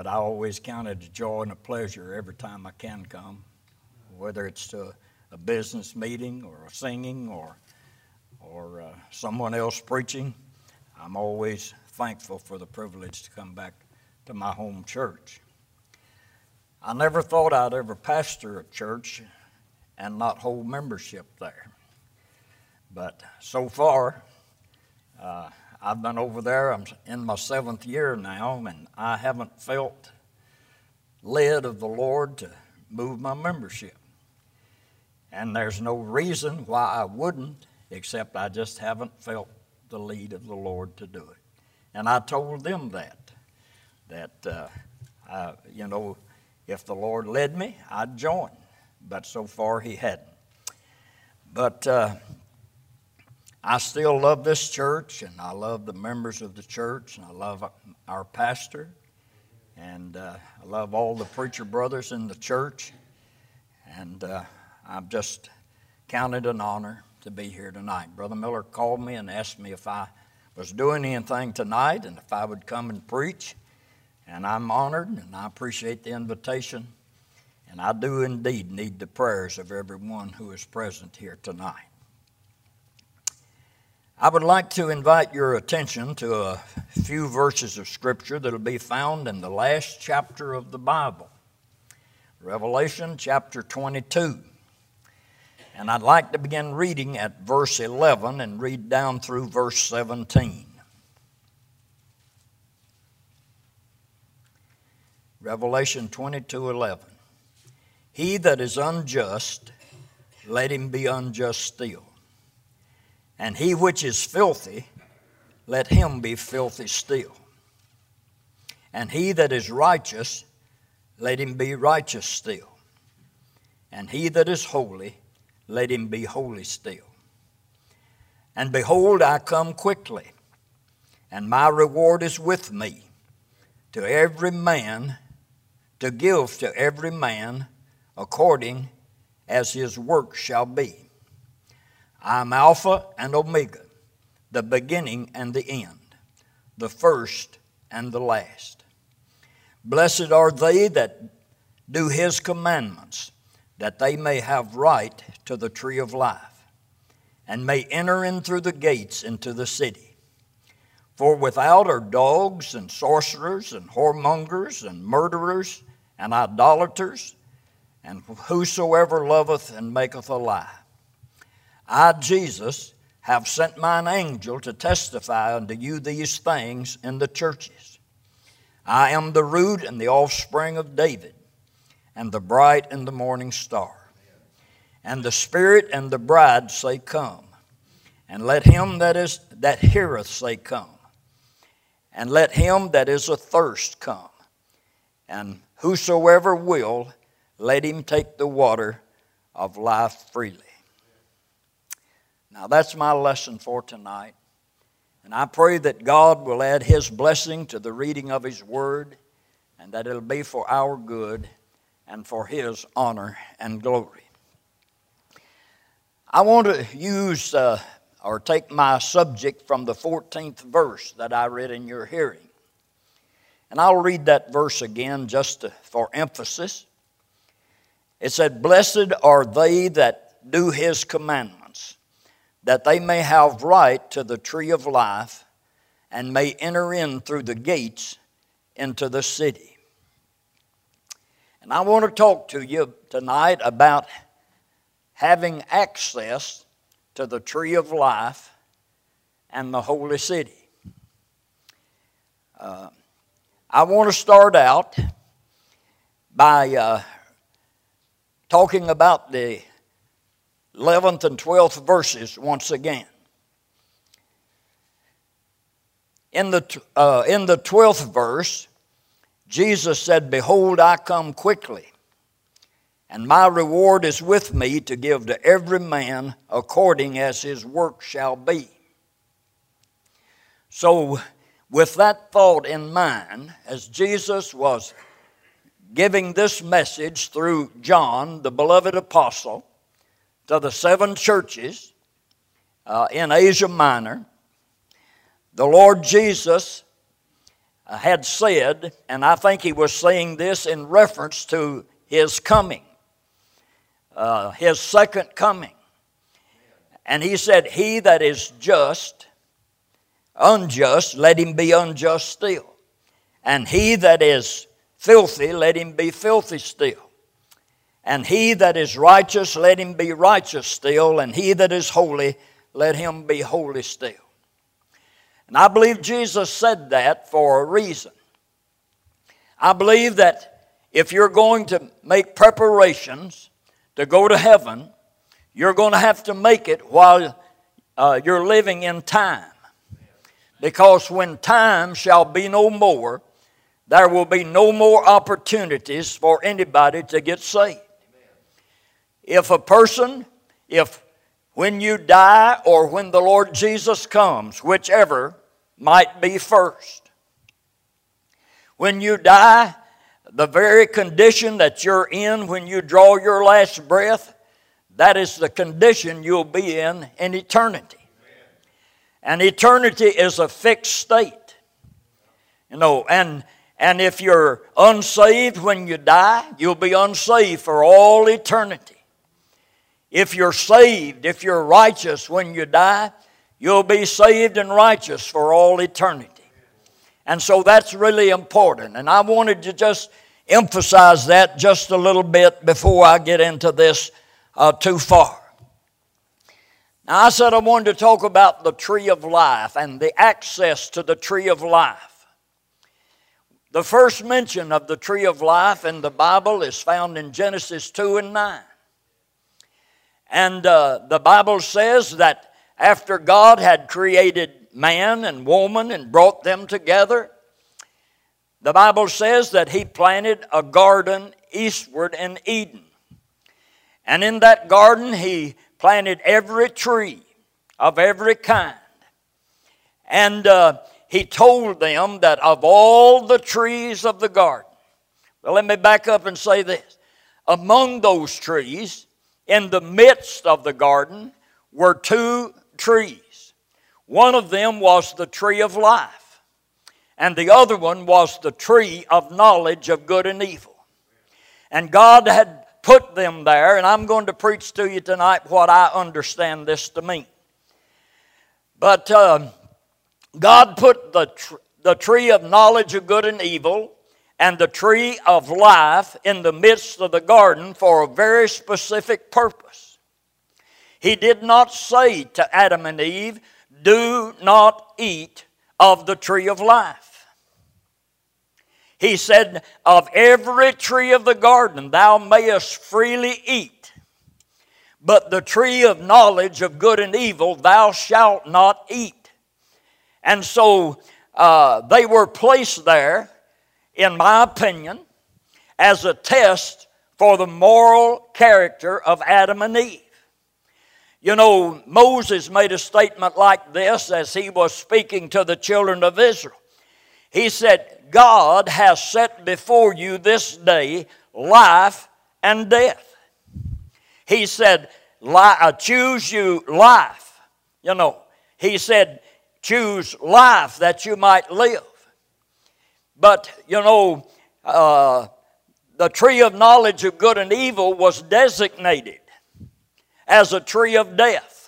but I always count it a joy and a pleasure every time I can come, whether it's to a business meeting or a singing or someone else preaching. I'm always thankful for the privilege to come back to my home church. I never thought I'd ever pastor a church and not hold membership there. But so far, I've been over there. I'm in my 7th year now, and I haven't felt led of the Lord to move my membership. And there's no reason why I wouldn't, except I just haven't felt the lead of the Lord to do it. And I told them that if the Lord led me, I'd join. But so far, He hadn't. But I still love this church, and I love the members of the church, and I love our pastor, and I love all the preacher brothers in the church. And I've just counted an honor to be here tonight. Brother Miller called me and asked me if I was doing anything tonight and if I would come and preach. And I'm honored, and I appreciate the invitation. And I do indeed need the prayers of everyone who is present here tonight. I would like to invite your attention to a few verses of Scripture that will be found in the last chapter of the Bible, Revelation chapter 22. And I'd like to begin reading at verse 11 and read down through verse 17. Revelation 22:11. He that is unjust, let him be unjust still. And he which is filthy, let him be filthy still. And he that is righteous, let him be righteous still. And he that is holy, let him be holy still. And behold, I come quickly, and my reward is with me, to give to every man according as his work shall be. I am Alpha and Omega, the beginning and the end, the first and the last. Blessed are they that do his commandments, that they may have right to the tree of life, and may enter in through the gates into the city. For without are dogs and sorcerers and whoremongers and murderers and idolaters, and whosoever loveth and maketh a lie. I, Jesus, have sent mine angel to testify unto you these things in the churches. I am the root and the offspring of David, and the bright and the morning star. And the Spirit and the bride say, Come. And let him that heareth say, Come. And let him that is athirst come. And whosoever will, let him take the water of life freely. Now that's my lesson for tonight. And I pray that God will add His blessing to the reading of His Word, and that it'll be for our good and for His honor and glory. I want to use or take my subject from the 14th verse that I read in your hearing. And I'll read that verse again just for emphasis. It said, Blessed are they that do His commandments, that they may have right to the tree of life, and may enter in through the gates into the city. And I want to talk to you tonight about having access to the tree of life and the holy city. I want to start out by talking about the 11th and 12th verses once again. In the 12th verse, Jesus said, Behold, I come quickly, and my reward is with me to give to every man according as his work shall be. So, with that thought in mind, as Jesus was giving this message through John, the beloved apostle, to the 7 churches in Asia Minor, the Lord Jesus had said, and I think he was saying this in reference to his coming, his second coming. And he said, he that is just, unjust, let him be unjust still. And he that is filthy, let him be filthy still. And he that is righteous, let him be righteous still. And he that is holy, let him be holy still. And I believe Jesus said that for a reason. I believe that if you're going to make preparations to go to heaven, you're going to have to make it while you're living in time. Because when time shall be no more, there will be no more opportunities for anybody to get saved. If a person, when you die or when the Lord Jesus comes, whichever might be first. When you die, the very condition that you're in when you draw your last breath, that is the condition you'll be in eternity. And eternity is a fixed state. You know, and if you're unsaved when you die, you'll be unsaved for all eternity. If you're saved, if you're righteous when you die, you'll be saved and righteous for all eternity. And so that's really important. And I wanted to just emphasize that just a little bit before I get into this too far. Now I said I wanted to talk about the tree of life and the access to the tree of life. The first mention of the tree of life in the Bible is found in Genesis 2 and 9. And the Bible says that after God had created man and woman and brought them together, the Bible says that He planted a garden eastward in Eden. And in that garden He planted every tree of every kind. And He told them that of all the trees of the garden, well, let me back up and say this. Among those trees, in the midst of the garden, were two trees. One of them was the tree of life, and the other one was the tree of knowledge of good and evil. And God had put them there, and I'm going to preach to you tonight what I understand this to mean. But God put the tree of knowledge of good and evil and the tree of life in the midst of the garden for a very specific purpose. He did not say to Adam and Eve, do not eat of the tree of life. He said, of every tree of the garden thou mayest freely eat, but the tree of knowledge of good and evil thou shalt not eat. And so they were placed there, in my opinion, as a test for the moral character of Adam and Eve. You know, Moses made a statement like this as he was speaking to the children of Israel. He said, God has set before you this day life and death. He said, choose you life. You know, he said, choose life that you might live. But, you know, the tree of knowledge of good and evil was designated as a tree of death.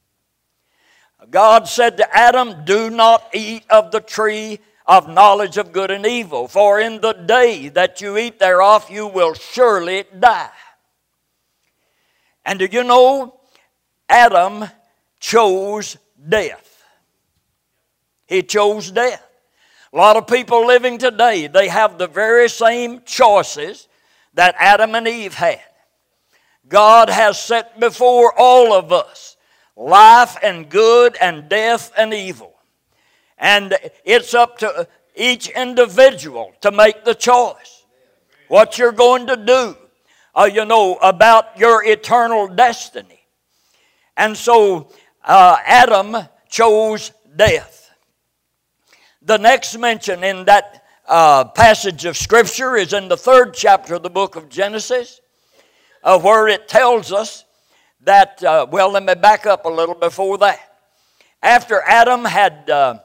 God said to Adam, do not eat of the tree of knowledge of good and evil, for in the day that you eat thereof you will surely die. And do you know, Adam chose death. He chose death. A lot of people living today, they have the very same choices that Adam and Eve had. God has set before all of us life and good and death and evil. And it's up to each individual to make the choice. What you're going to do, about your eternal destiny. And so Adam chose death. The next mention in that passage of Scripture is in the 3rd chapter of the book of Genesis, where it tells us that, let me back up a little before that. After Adam had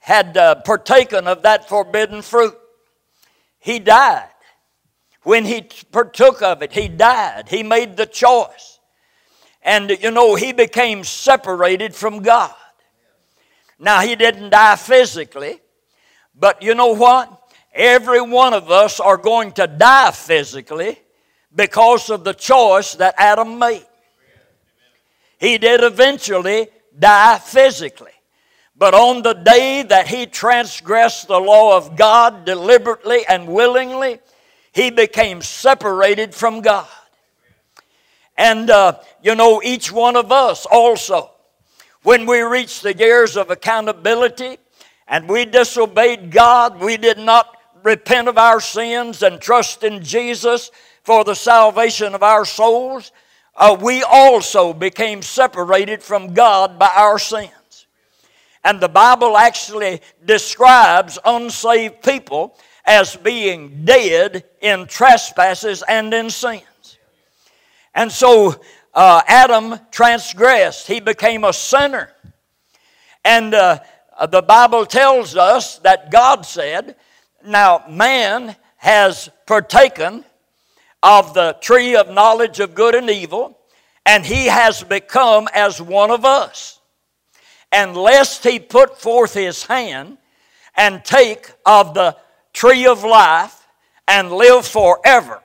had partaken of that forbidden fruit, he died. When he partook of it, he died. He made the choice. And he became separated from God. Now, he didn't die physically, but you know what? Every one of us are going to die physically because of the choice that Adam made. He did eventually die physically. But on the day that he transgressed the law of God deliberately and willingly, he became separated from God. And, each one of us also, when we reached the years of accountability and we disobeyed God, we did not repent of our sins and trust in Jesus for the salvation of our souls, we also became separated from God by our sins. And the Bible actually describes unsaved people as being dead in trespasses and in sins. And so Adam transgressed. He became a sinner. And the Bible tells us that God said, now man has partaken of the tree of knowledge of good and evil, and he has become as one of us. And lest he put forth his hand and take of the tree of life and live forever.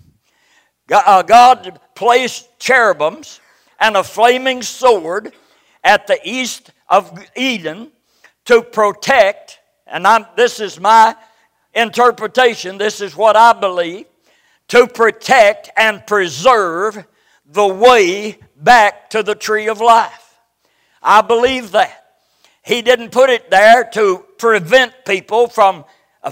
God placed cherubims and a flaming sword at the east of Eden to protect, and this is my interpretation, this is what I believe, to protect and preserve the way back to the tree of life. I believe that. He didn't put it there to prevent people from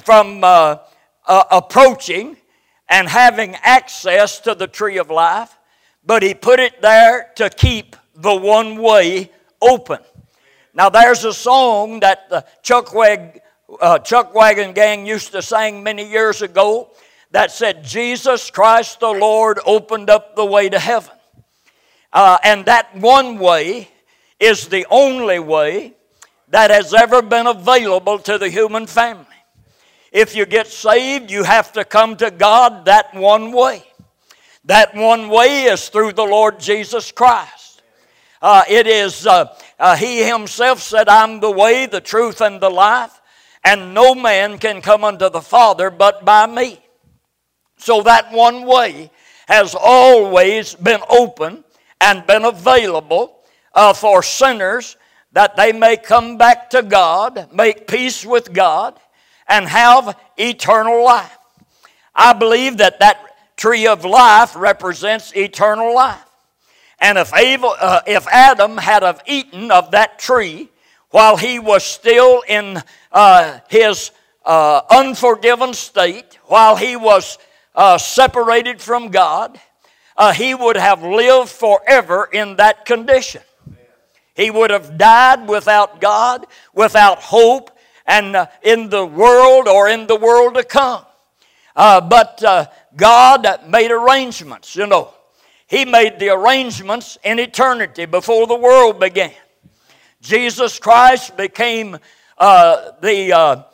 approaching and having access to the tree of life, but he put it there to keep the one way open. Now there's a song that the Chuck Wagon Gang used to sing many years ago that said, Jesus Christ the Lord opened up the way to heaven. And that one way is the only way that has ever been available to the human family. If you get saved, you have to come to God that one way. That one way is through the Lord Jesus Christ. He himself said, I'm the way, the truth, and the life, and no man can come unto the Father but by me. So that one way has always been open and been available for sinners, that they may come back to God, make peace with God, and have eternal life. I believe that tree of life represents eternal life. And if Adam had have eaten of that tree while he was still in his unforgiven state, while he was separated from God, he would have lived forever in that condition. He would have died without God, without hope, and in the world or in the world to come. But God made arrangements, He made the arrangements in eternity before the world began. Jesus Christ became I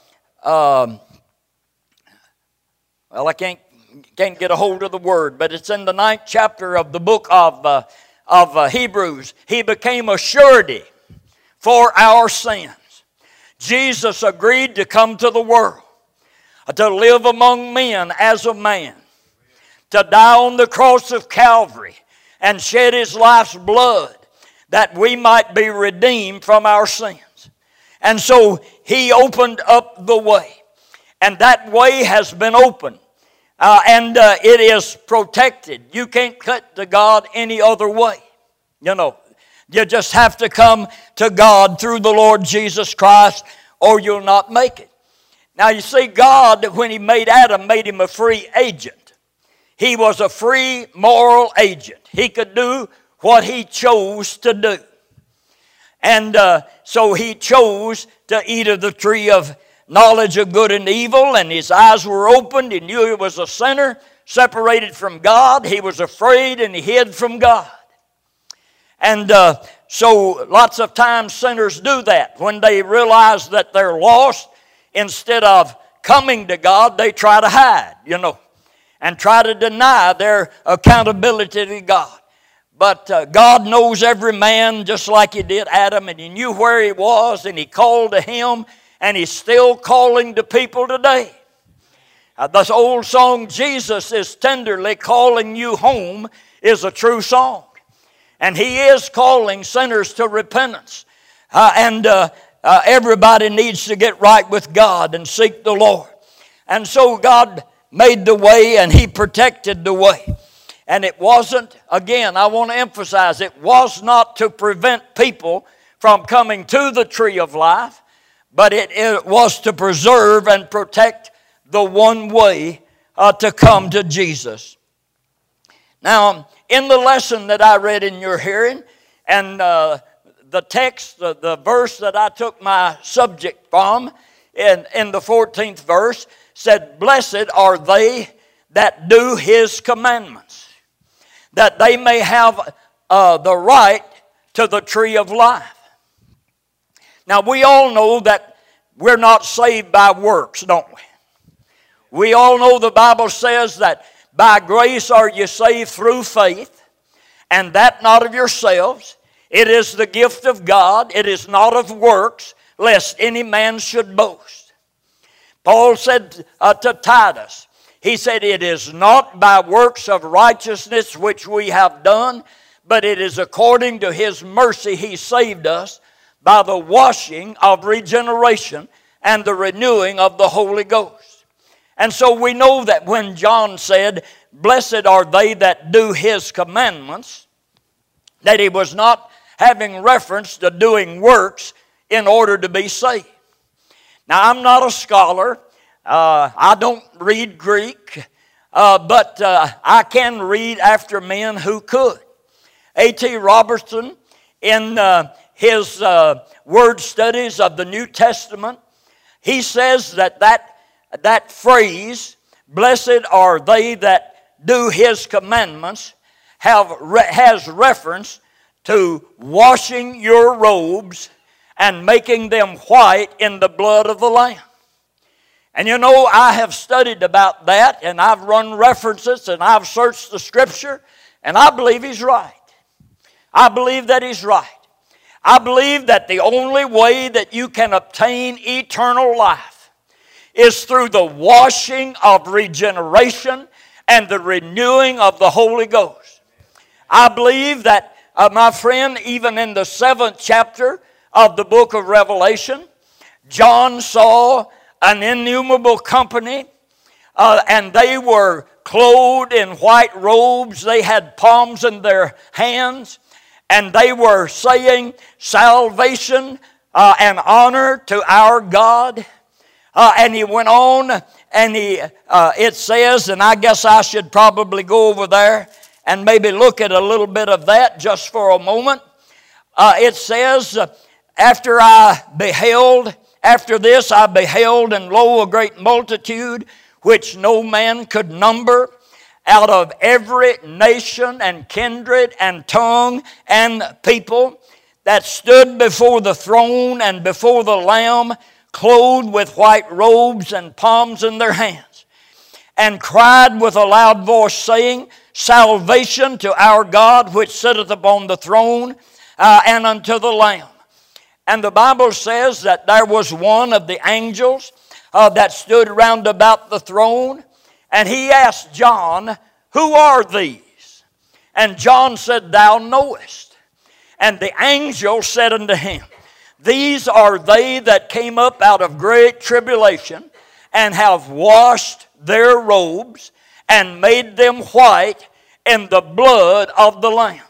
can't get a hold of the word, but it's in the 9th chapter of the book of Hebrews. He became a surety for our sins. Jesus agreed to come to the world, to live among men as a man, to die on the cross of Calvary and shed his life's blood that we might be redeemed from our sins. And so he opened up the way, and that way has been opened. And it is protected. You can't get to God any other way. You just have to come to God through the Lord Jesus Christ, or you'll not make it. Now you see, God, when He made Adam, made him a free agent. He was a free moral agent. He could do what he chose to do. And so he chose to eat of the tree of knowledge of good and evil, and his eyes were opened. He knew he was a sinner, separated from God. He was afraid, and he hid from God. And so lots of times sinners do that. When they realize that they're lost, instead of coming to God, they try to hide, and try to deny their accountability to God. But God knows every man just like He did Adam, and He knew where he was, and He called to him, and He's still calling to people today. This old song, Jesus is tenderly calling you home, is a true song. And He is calling sinners to repentance. Everybody needs to get right with God and seek the Lord. And so God made the way, and He protected the way. And it wasn't, again, I want to emphasize, it was not to prevent people from coming to the tree of life, but it was to preserve and protect the one way to come to Jesus. Now, in the lesson that I read in your hearing, and the text, the verse that I took my subject from, in the 14th verse, said, "Blessed are they that do His commandments, that they may have the right to the tree of life." Now, we all know that we're not saved by works, don't we? We all know the Bible says that by grace are you saved through faith, and that not of yourselves. It is the gift of God. It is not of works, lest any man should boast. Paul said to Titus, he said, "It is not by works of righteousness which we have done, but it is according to His mercy He saved us by the washing of regeneration and the renewing of the Holy Ghost." And so we know that when John said, "Blessed are they that do His commandments," that he was not having reference to doing works in order to be saved. Now, I'm not a scholar. I don't read Greek, but I can read after men who could. A.T. Robertson, in his word studies of the New Testament, he says that phrase, "Blessed are they that do His commandments," has reference to washing your robes and making them white in the blood of the Lamb. And I have studied about that, and I've run references, and I've searched the Scripture, and I believe he's right. I believe that he's right. I believe that the only way that you can obtain eternal life is through the washing of regeneration and the renewing of the Holy Ghost. I believe that, my friend, even in the 7th chapter of the book of Revelation, John saw an innumerable company, and they were clothed in white robes. They had palms in their hands, and they were saying, "Salvation and honor to our God." And he went on, and it says, and I guess I should probably go over there and maybe look at a little bit of that just for a moment. It says, after this I beheld, and lo, a great multitude, which no man could number, out of every nation and kindred and tongue and people, that stood before the throne and before the Lamb, clothed with white robes and palms in their hands, and cried with a loud voice, saying, "Salvation to our God, which sitteth upon the throne, and unto the Lamb." And the Bible says that there was one of the angels that stood round about the throne, and he asked John, "Who are these?" And John said, "Thou knowest." And the angel said unto him, "These are they that came up out of great tribulation, and have washed their robes, and made them white in the blood of the Lamb."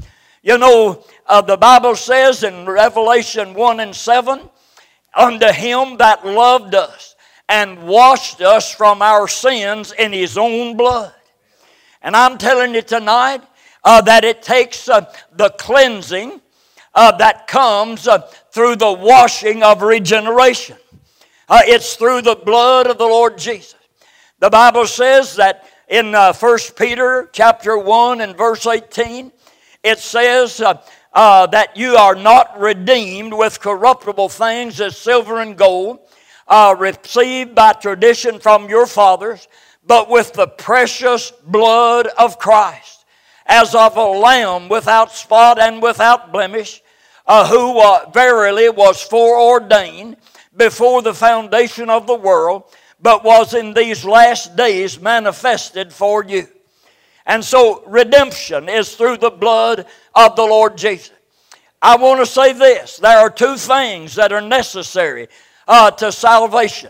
The Bible says in Revelation 1:7, "Unto Him that loved us, and washed us from our sins in His own blood." And I'm telling you tonight that it takes the cleansing that comes through the washing of regeneration. It's through the blood of the Lord Jesus. The Bible says that in 1 Peter chapter 1 and verse 18, it says, that you are not redeemed with corruptible things as silver and gold, received by tradition from your fathers, but with the precious blood of Christ, as of a lamb without spot and without blemish, who verily was foreordained before the foundation of the world, but was in these last days manifested for you. And so redemption is through the blood of the Lord Jesus. I want to say this. There are two things that are necessary to salvation.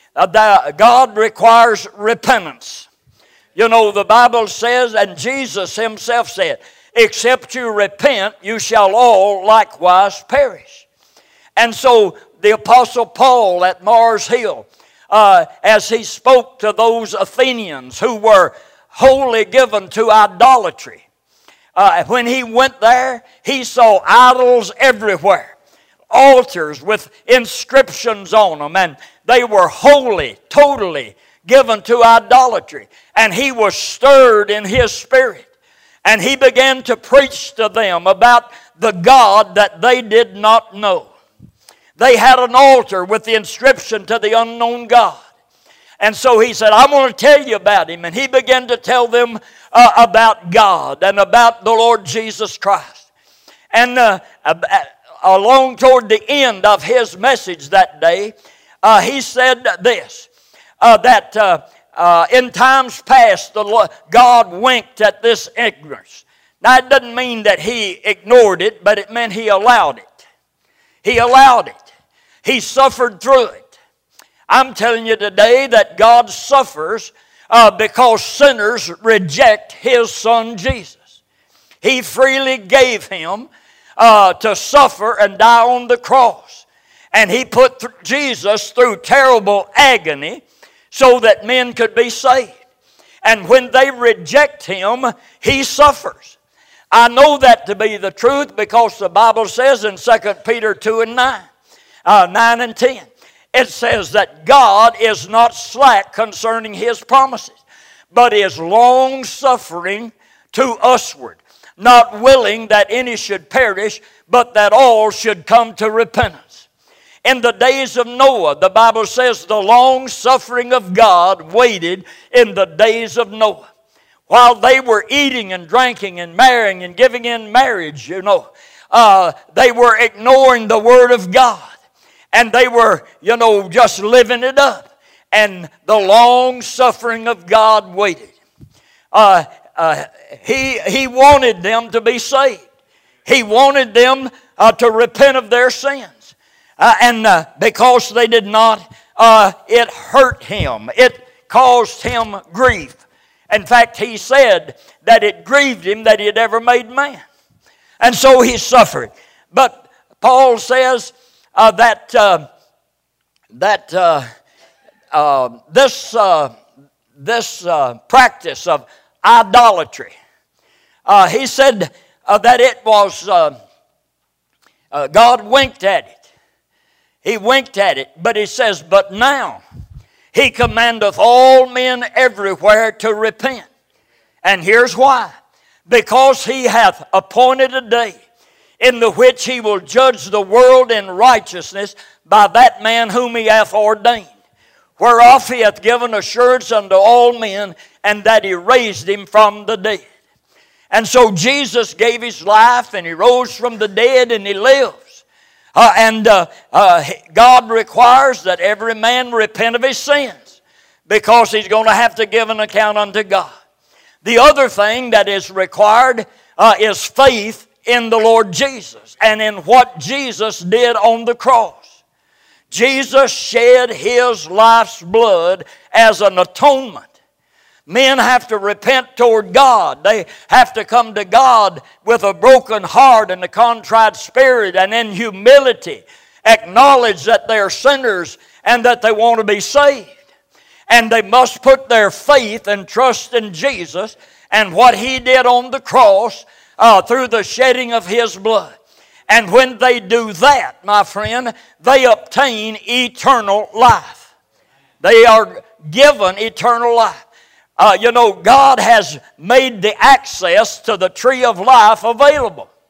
God requires repentance. You know, the Bible says, and Jesus himself said, except you repent, you shall all likewise perish. And so the Apostle Paul at Mars Hill, as he spoke to those Athenians who were wholly given to idolatry, when he went there, he saw idols everywhere, altars with inscriptions on them, and they were wholly, totally given to idolatry. And he was stirred in his spirit, and he began to preach to them about the God that they did not know. They had an altar with the inscription to the unknown God. And so he said, I want to tell you about him. And he began to tell them about God and about the Lord Jesus Christ. And along toward the end of his message that day, he said this, that in times past God winked at this ignorance. Now it doesn't mean that he ignored it, but it meant he allowed it. He allowed it. He suffered through it. I'm telling you today that God suffers because sinners reject His Son Jesus. He freely gave Him to suffer and die on the cross. And He put Jesus through terrible agony so that men could be saved. And when they reject Him, He suffers. I know that to be the truth because the Bible says in 2 Peter 2 and 9 and 10, it says that God is not slack concerning His promises, but is long-suffering to usward, not willing that any should perish, but that all should come to repentance. In the days of Noah, the Bible says the long-suffering of God waited in the days of Noah. While they were eating and drinking and marrying and giving in marriage, they were ignoring the Word of God. And they were, just living it up. And the long suffering of God waited. He wanted them to be saved. He wanted them to repent of their sins. And because they did not, it hurt Him. It caused Him grief. In fact, He said that it grieved Him that He had ever made man. And so He suffered. But Paul says that this practice of idolatry, he said that it was, God winked at it. He winked at it, but he says, but now He commandeth all men everywhere to repent. And here's why. Because He hath appointed a day in the which He will judge the world in righteousness by that man whom He hath ordained, whereof He hath given assurance unto all men, and that He raised Him from the dead. And so Jesus gave His life, and He rose from the dead, and He lives. God requires that every man repent of his sins, because he's going to have to give an account unto God. The other thing that is required is faith in the Lord Jesus and in what Jesus did on the cross. Jesus shed His life's blood as an atonement. Men have to repent toward God. They have to come to God with a broken heart and a contrite spirit, and in humility acknowledge that they are sinners and that they want to be saved. And they must put their faith and trust in Jesus and what He did on the cross through the shedding of His blood. And when they do that, my friend, they obtain eternal life. They are given eternal life. God has made the access to the tree of life available.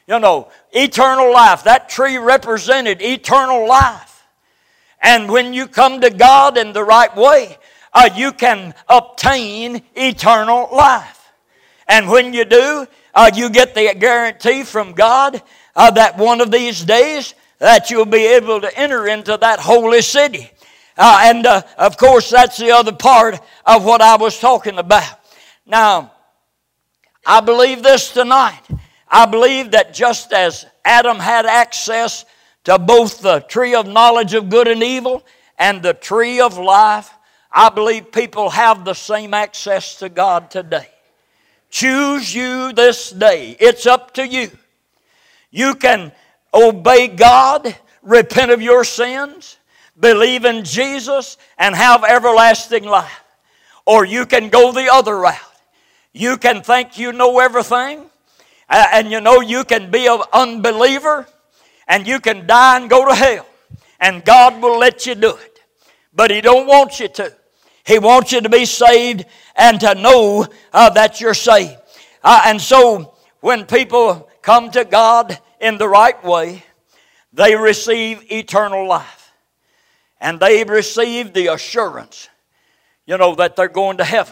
You know, eternal life. That tree represented eternal life. And when you come to God in the right way, you can obtain eternal life. And when you do, you get the guarantee from God that one of these days that you'll be able to enter into that holy city. And of course, that's the other part of what I was talking about. Now, I believe this tonight. I believe that just as Adam had access to both the tree of knowledge of good and evil and the tree of life, I believe people have the same access to God today. Choose you this day. It's up to you. You can obey God, repent of your sins, believe in Jesus, and have everlasting life. Or you can go the other route. You can think you know everything, and you know you can be an unbeliever, and you can die and go to hell, and God will let you do it. But He don't want you to. He wants you to be saved and to know that you're saved. And so when people come to God in the right way, they receive eternal life. And they receive the assurance, that they're going to heaven.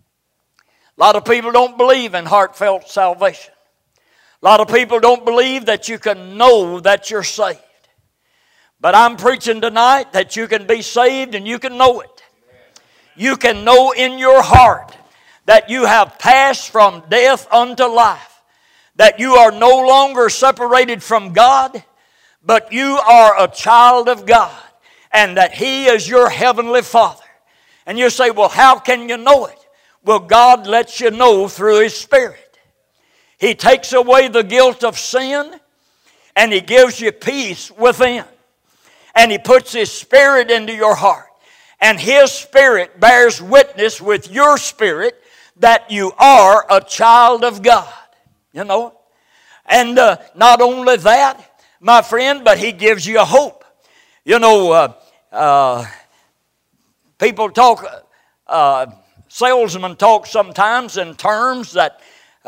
A lot of people don't believe in heartfelt salvation. A lot of people don't believe that you can know that you're saved. But I'm preaching tonight that you can be saved and you can know it. You can know in your heart that you have passed from death unto life. That you are no longer separated from God, but you are a child of God. And that He is your heavenly Father. And you say, well, how can you know it? Well, God lets you know through His Spirit. He takes away the guilt of sin, and He gives you peace within. And He puts His Spirit into your heart. And His Spirit bears witness with your spirit that you are a child of God. And not only that, my friend, but He gives you a hope. People talk, salesmen talk sometimes in terms that,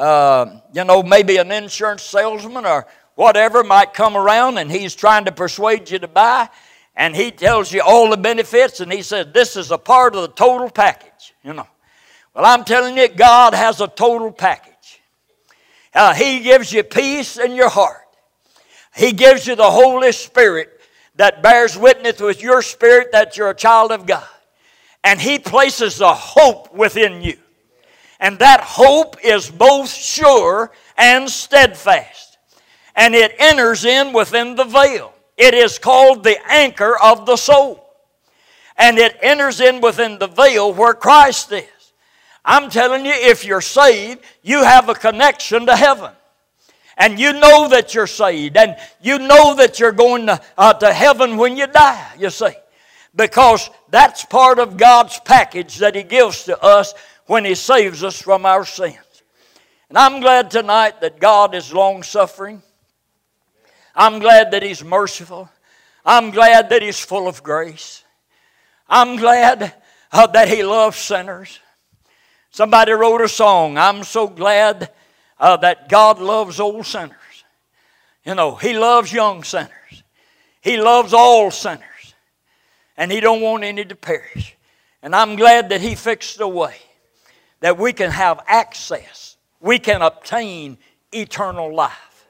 maybe an insurance salesman or whatever might come around and he's trying to persuade you to buy, and he tells you all the benefits, and he says, this is a part of the total package, Well, I'm telling you, God has a total package. He gives you peace in your heart. He gives you the Holy Spirit that bears witness with your spirit that you're a child of God. And He places a hope within you. And that hope is both sure and steadfast. And it enters in within the veil. It is called the anchor of the soul. And it enters in within the veil where Christ is. I'm telling you, if you're saved, you have a connection to heaven. And you know that you're saved. And you know that you're going to heaven when you die, you see. Because that's part of God's package that He gives to us when He saves us from our sins. And I'm glad tonight that God is long-suffering. I'm glad that He's merciful. I'm glad that He's full of grace. I'm glad that He loves sinners. Somebody wrote a song, I'm so glad that God loves old sinners. He loves young sinners. He loves all sinners. And He don't want any to perish. And I'm glad that He fixed a way that we can have access. We can obtain eternal life,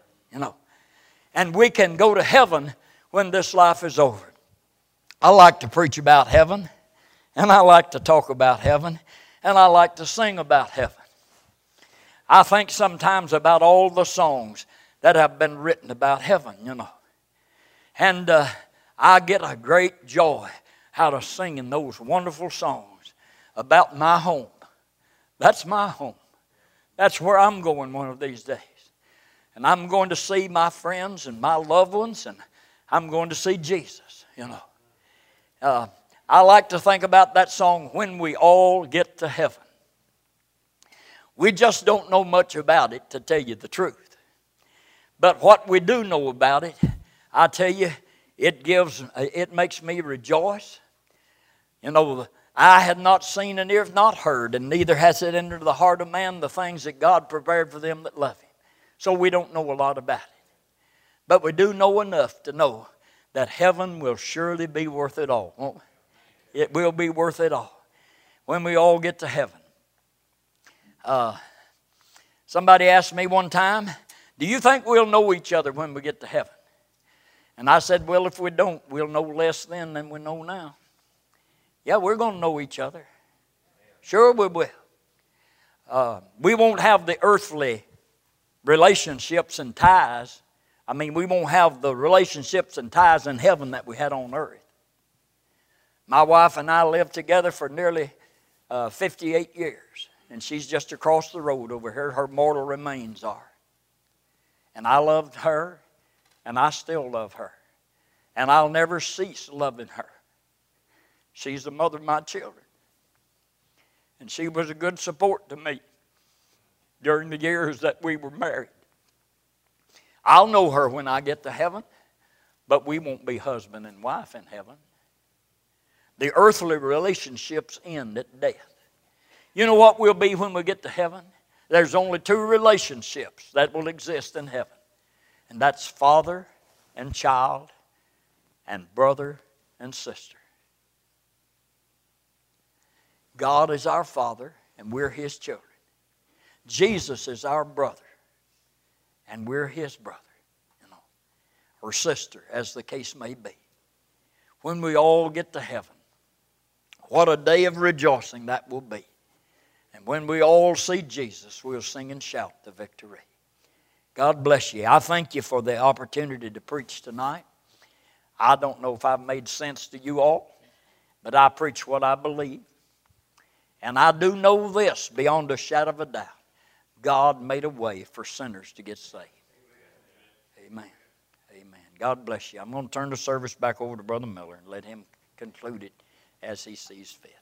And we can go to heaven when this life is over. I like to preach about heaven. And I like to talk about heaven. And I like to sing about heaven. I think sometimes about all the songs that have been written about heaven, And I get a great joy out of singing those wonderful songs about my home. That's my home. That's where I'm going one of these days. And I'm going to see my friends and my loved ones, and I'm going to see Jesus, I like to think about that song, When We All Get to Heaven. We just don't know much about it, to tell you the truth. But what we do know about it, I tell you, it makes me rejoice. I had not seen and ear have not heard, and neither has it entered the heart of man the things that God prepared for them that love Him. So we don't know a lot about it. But we do know enough to know that heaven will surely be worth it all, won't it? It will be worth it all when we all get to heaven. Somebody asked me one time, do you think we'll know each other when we get to heaven? And I said, well, if we don't, we'll know less then than we know now. Yeah, we're going to know each other. Sure we will. We won't have the earthly relationships and ties. I mean, we won't have the relationships and ties in heaven that we had on earth. My wife and I lived together for nearly 58 years. And she's just across the road over here. Her mortal remains are. And I loved her, and I still love her. And I'll never cease loving her. She's the mother of my children. And she was a good support to me during the years that we were married. I'll know her when I get to heaven, but we won't be husband and wife in heaven. The earthly relationships end at death. You know what we'll be when we get to heaven? There's only two relationships that will exist in heaven. And that's father and child and brother and sister. God is our Father and we're His children. Jesus is our brother and we're His brother, or sister, as the case may be. When we all get to heaven, what a day of rejoicing that will be. And when we all see Jesus, we'll sing and shout the victory. God bless you. I thank you for the opportunity to preach tonight. I don't know if I've made sense to you all, but I preach what I believe. And I do know this beyond a shadow of a doubt. God made a way for sinners to get saved. Amen. Amen. God bless you. I'm going to turn the service back over to Brother Miller and let him conclude it as he sees fit.